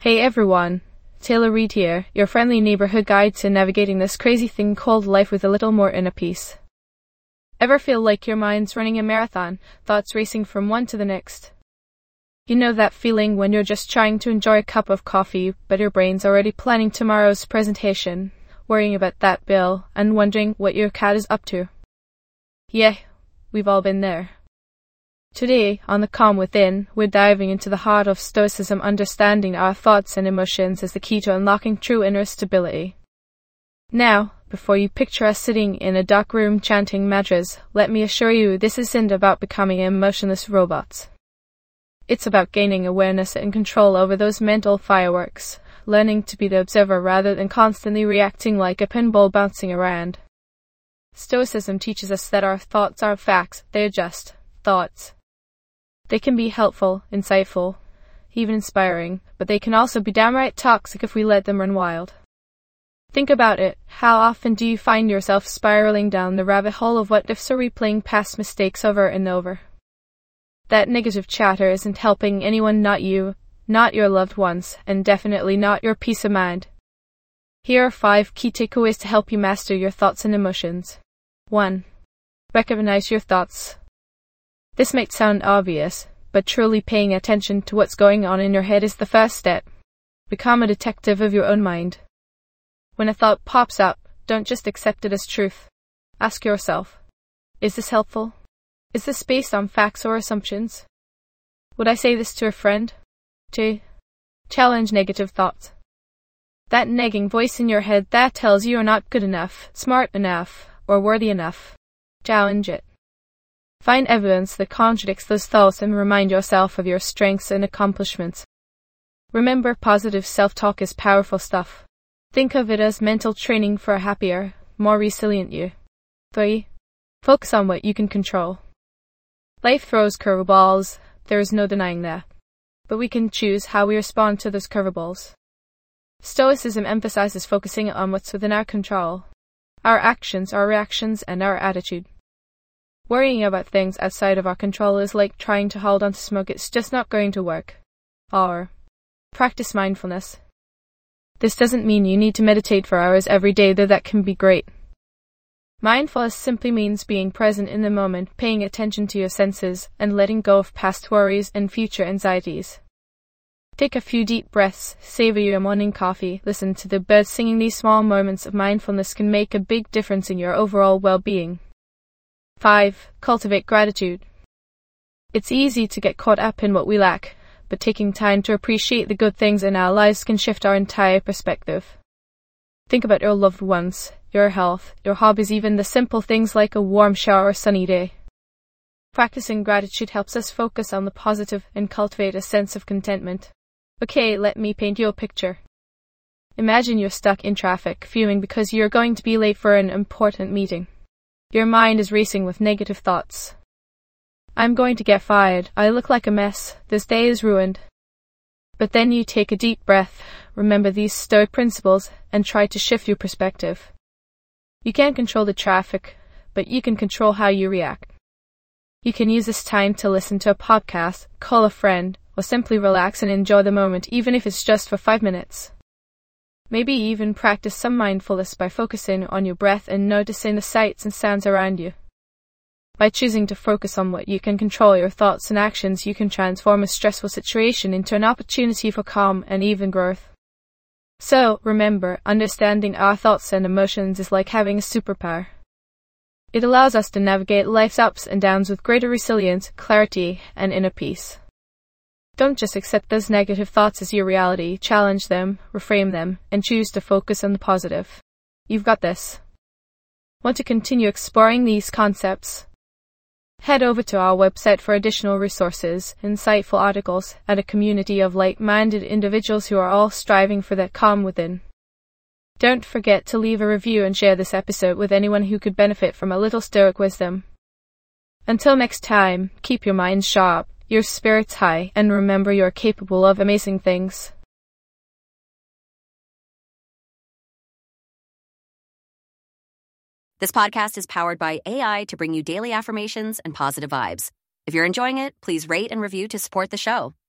Hey everyone, Taylor Reid here, your friendly neighborhood guide to navigating this crazy thing called life with a little more inner peace. Ever feel like your mind's running a marathon, thoughts racing from one to the next? You know that feeling when you're just trying to enjoy a cup of coffee, but your brain's already planning tomorrow's presentation, worrying about that bill, and wondering what your cat is up to? Yeah, we've all been there. Today, on The Calm Within, we're diving into the heart of Stoicism. Understanding our thoughts and emotions is the key to unlocking true inner stability. Now, before you picture us sitting in a dark room chanting mantras, let me assure you this isn't about becoming emotionless robots. It's about gaining awareness and control over those mental fireworks, learning to be the observer rather than constantly reacting like a pinball bouncing around. Stoicism teaches us that our thoughts aren't facts, they're just thoughts. They can be helpful, insightful, even inspiring, but they can also be downright toxic if we let them run wild. Think about it. How often do you find yourself spiraling down the rabbit hole of what ifs or replaying past mistakes over and over? That negative chatter isn't helping anyone, not you, not your loved ones, and definitely not your peace of mind. Here are 5 key takeaways to help you master your thoughts and emotions. 1. Recognize your thoughts. This might sound obvious, but truly paying attention to what's going on in your head is the first step. Become a detective of your own mind. When a thought pops up, don't just accept it as truth. Ask yourself, is this helpful? Is this based on facts or assumptions? Would I say this to a friend? 2. Challenge negative thoughts. That nagging voice in your head that tells you you're not good enough, smart enough, or worthy enough. Challenge it. Find evidence that contradicts those thoughts and remind yourself of your strengths and accomplishments. Remember, positive self-talk is powerful stuff. Think of it as mental training for a happier, more resilient you. 3. Focus on what you can control. Life throws curveballs, there is no denying that. But we can choose how we respond to those curveballs. Stoicism emphasizes focusing on what's within our control. Our actions, our reactions, and our attitude. Worrying about things outside of our control is like trying to hold on to smoke. It's just not going to work. Or practice mindfulness. This doesn't mean you need to meditate for hours every day, though that can be great. Mindfulness simply means being present in the moment, paying attention to your senses, and letting go of past worries and future anxieties. Take a few deep breaths, savor your morning coffee, listen to the birds singing. These small moments of mindfulness can make a big difference in your overall well-being. 5. Cultivate gratitude. It's easy to get caught up in what we lack, but taking time to appreciate the good things in our lives can shift our entire perspective. Think about your loved ones, your health, your hobbies, even the simple things like a warm shower or a sunny day. Practicing gratitude helps us focus on the positive and cultivate a sense of contentment. Okay, let me paint you a picture. Imagine you're stuck in traffic, fuming because you're going to be late for an important meeting. Your mind is racing with negative thoughts. I'm going to get fired. I look like a mess. This day is ruined. But then you take a deep breath, remember these Stoic principles, and try to shift your perspective. You can't control the traffic, but you can control how you react. You can use this time to listen to a podcast, call a friend, or simply relax and enjoy the moment, even if it's just for 5 minutes. Maybe even practice some mindfulness by focusing on your breath and noticing the sights and sounds around you. By choosing to focus on what you can control, your thoughts and actions, you can transform a stressful situation into an opportunity for calm and even growth. So, remember, understanding our thoughts and emotions is like having a superpower. It allows us to navigate life's ups and downs with greater resilience, clarity, and inner peace. Don't just accept those negative thoughts as your reality. Challenge them, reframe them, and choose to focus on the positive. You've got this. Want to continue exploring these concepts? Head over to our website for additional resources, insightful articles, and a community of like-minded individuals who are all striving for that calm within. Don't forget to leave a review and share this episode with anyone who could benefit from a little Stoic wisdom. Until next time, keep your minds sharp, your spirits high, and remember you're capable of amazing things. This podcast is powered by AI to bring you daily affirmations and positive vibes. If you're enjoying it, please rate and review to support the show.